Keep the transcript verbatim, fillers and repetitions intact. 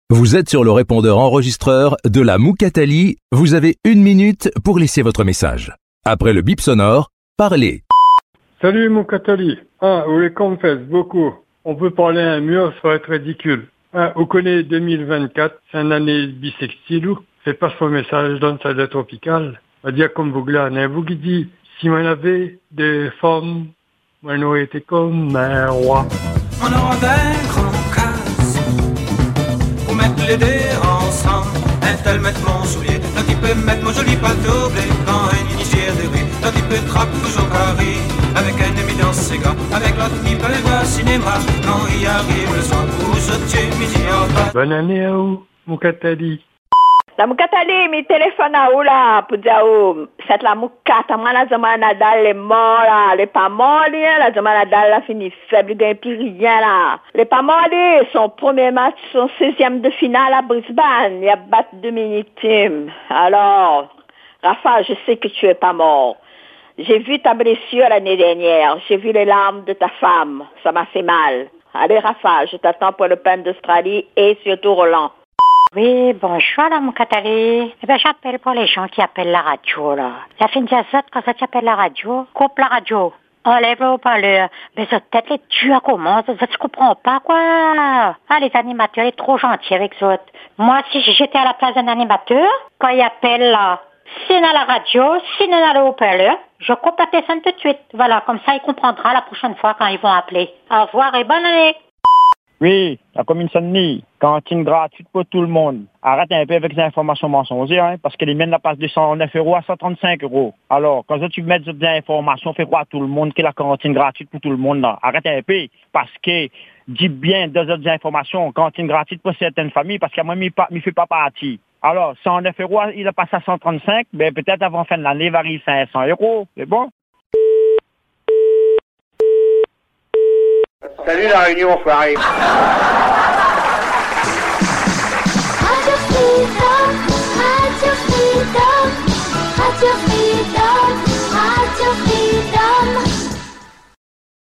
Vous êtes sur le répondeur enregistreur de la Moukatali. Vous avez une minute pour laisser votre message. Après le bip sonore, parlez. Salut Moukatali. Ah, vous les confesse beaucoup. On peut parler à un mur sans être ridicule. Ah, vous connaissez deux mille vingt-quatre, c'est une année bisextile ou? C'est pas son message dans sa lettre tropicale. On va dire comme vous glane, hein, vous qui dit, si on avait des femmes, on aurait été comme un roi. On aura des grands cases pour mettre les dés ensemble. Un tel mettre mon soulier, l'autre il peut mettre mon joli pâteau blé. Quand un initié de riz, l'autre il peut trappe toujours Paris. Avec un demi dans ses gars, avec l'autre il peut aller au cinéma. Quand il arrive le soir, pour sauter midi en bas. Bonne année à vous, Moukatali. La Moukatali, mi téléphone à où là, pour dire où, c'est la Moukata, moi la Zama Nadal, les morts là, les pas morts là, la Zama Nadal la fini faible, il gagne plus rien là. Les pas morts là, son premier match, son seizième de finale à Brisbane, il a battu Dominic Thiem. Alors, Rafa, je sais que tu es pas mort. J'ai vu ta blessure l'année dernière, j'ai vu les larmes de ta femme, ça m'a fait mal. Allez Rafa, je t'attends pour le Pen d'Australie et surtout Roland. Oui, bonjour, la Moukatali. Eh bien, j'appelle pour les gens qui appellent la radio, là. La fin de ça, quand ça t'appelle la radio, coupe la radio. Enlève le haut-parleur. Mais ça, peut-être les tu à comment, ça, ça, tu comprends pas, quoi. Ah, les animateurs, ils sont trop gentils avec eux autres. Moi, si j'étais à la place d'un animateur, quand il appelle, là, s'il est à la radio, s'il est à le haut-parleur, je coupe la personne tout de suite. Voilà, comme ça, il comprendra la prochaine fois quand ils vont appeler. Au revoir et bonne année. Oui, la commune Saint-Denis, cantine gratuite pour tout le monde. Arrête un peu avec les informations mensongères, hein, parce que les miennes la passent de cent neuf euros à cent trente-cinq euros. Alors, quand tu mets des informations, fais croire à tout le monde que la cantine gratuite pour tout le monde, là. Arrête un peu, parce que, dis bien deux autres informations, cantine gratuite pour certaines familles, parce qu'à moi, il ne fait pas partie. Alors, cent neuf euros, il a passé à cent trente-cinq, ben peut-être avant fin de l'année, il va arriver à cinq cents euros. C'est bon? Salut la Réunion, enfoiré. Radio Freedom, Radio Freedom, Radio Freedom.